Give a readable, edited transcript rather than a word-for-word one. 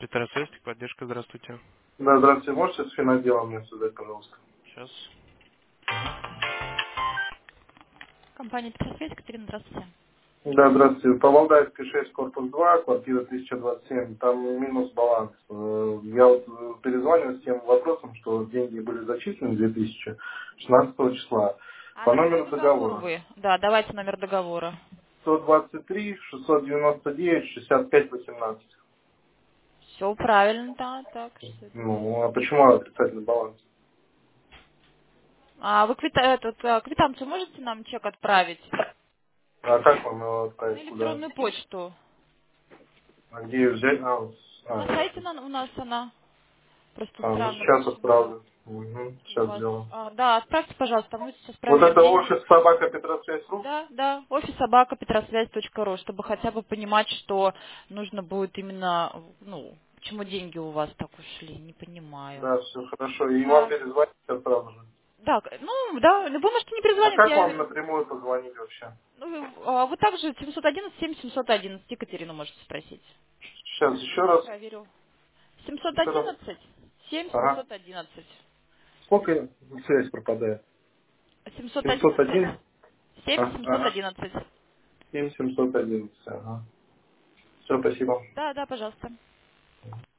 Петросвязь, поддержка, здравствуйте. Да, здравствуйте. Можете с финоделом мне создать, пожалуйста? Сейчас. Компания «Петросвязь», Екатерина, здравствуйте. Да, здравствуйте. По Валдайской 6, корпус 2, квартира 1027, там минус баланс. Я вот перезвонил с тем вопросом, что деньги были зачислены 2016 числа. А По на какой номеру договор договора вы? Да, давайте номер договора. 123 699 65 18. Все правильно, да, так. Что это? Ну, а почему отрицательный баланс? А вы квитанцию можете нам чек отправить? А как вам его На отправить? Куда? электронную почту. А где ее взять? На сайте у нас она. Просто ну странно, сейчас почему отправлю. Угу, у сейчас вас... сделаю. да, отправьте, пожалуйста, мы сейчас Вот проверим это деньги. офис собака Петросвязь.ру? Да, да, офис собака петросвязь.ру, чтобы хотя бы понимать, что нужно будет именно, ну, почему деньги у вас так ушли, не понимаю. Да, все хорошо. И вам Да, перезвонить сейчас сразу же. да, ну, да, вы можете не А перезвонить, как я, вам напрямую позвонить вообще? ну, вы также 711 711 Екатерину можете спросить. Сейчас еще раз. Проверю. Еще раз. 711 7 Ага. 711 Сколько связь пропадает? 711 701? 7 Ага. 711. 7711. Ага. Все, спасибо. Да, да, пожалуйста.